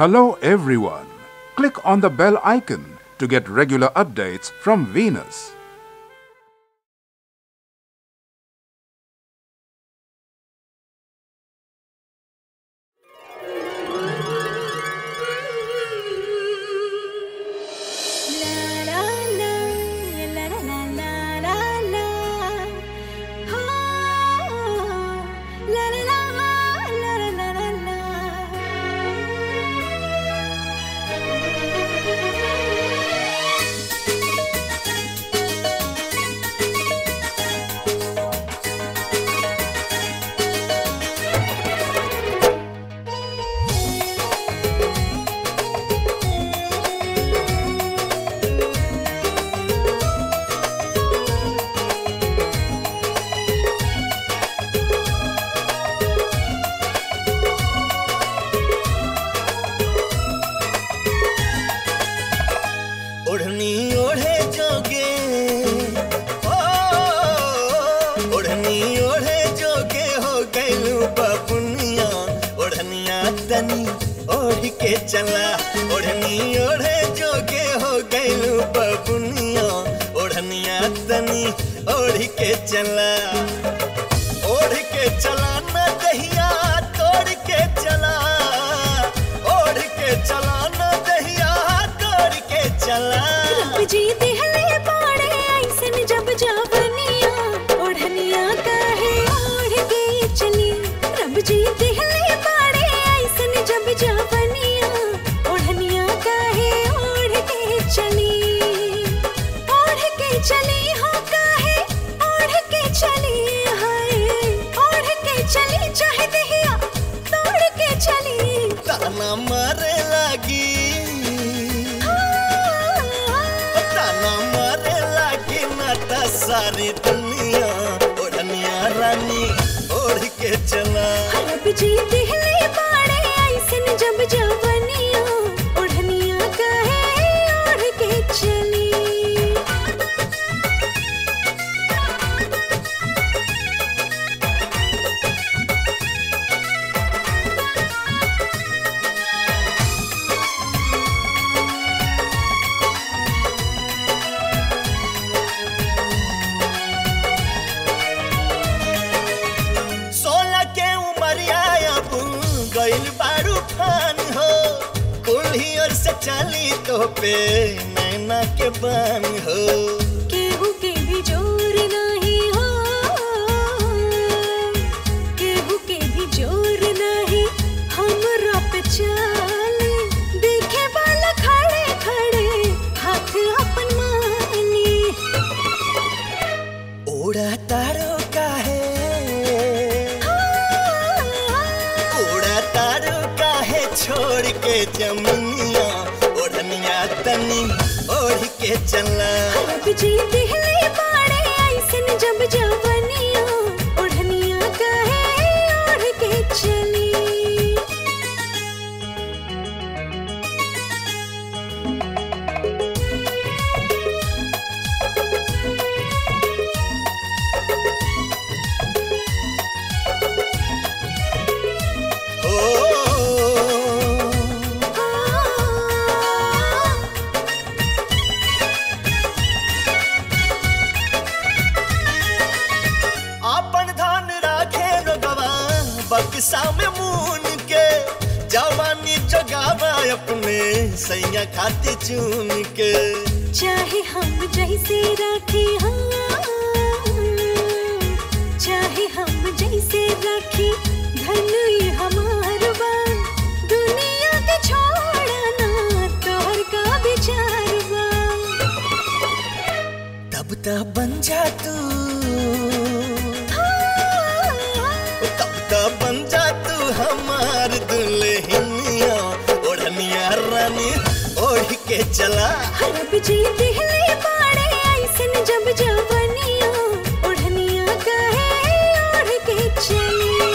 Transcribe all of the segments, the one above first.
Hello everyone. Click on the bell icon to get regular updates from Venus. ओढ़नी ओढ़े जोगे ओढ़नी ओढ़े जोगे हो गइलू बबुनिया ओढ़निया तनी ओढ़ के चला ओढ़नी ओढ़े जोगे हो गइलू बबुनिया ओढ़निया तनी ओढ़ के चला ओढ़ के चला न दहिया तोड़ के चला ओढ़ के चला न दहिया तोड़ के चला रब जी दिहले पाड़े ऐसन जब जावनिया ओढ़निया काहे ओढ़ के चली रब जी दिहले पाड़े ऐसन जब जावनिया ओढ़निया काहे ओढ़ के चली हो काहे ओढ़ के चली हाय ओढ़ के चली चाहे दहिया तोड़ के चली ताना मारे लगी ताना मारे लगी नाता सारी दुनिया ओढ़निया रानी ओढ़ के चला रब जी दिहले पाड़े ऐसन जब जावनिया ओढ़निया काहे ओढ़ के चली गइल बारू फान हो कुल्ही और से चली तो पे नैना के बान हो केहू के भी जोर नहीं हो केहू के भी जोर नहीं हमरा पे चले देखे वाला खड़े खड़े हाथ अपन मानी ओड़ा तारो काहे तारू काहे छोड़ के जमुनिया ओढ़निया तनी ओढ़ के चला रब जी दिहले पाड़े ऐसन जब जावनिया ओढ़निया काहे ओढ़ के चली बक्सा में मून के जवानी जगावा अपने सैया खाती चून के चाहे हम जैसे राखी चाहे हम जैसे राखी धन ये हमार बा दुनिया के छोड़ना तोहर का विचार बा तब तब बन जा तू बन जा तू हमार दुल्हनिया ओढ़निया रानी ओढ़ के चला रब जी दिहले पाड़े ऐसन जब जावनिया ओढ़निया काहे ओढ़ के चली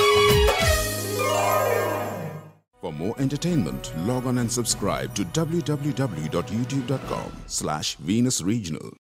For more entertainment, log on and subscribe to www.youtube.com/Venus Regional.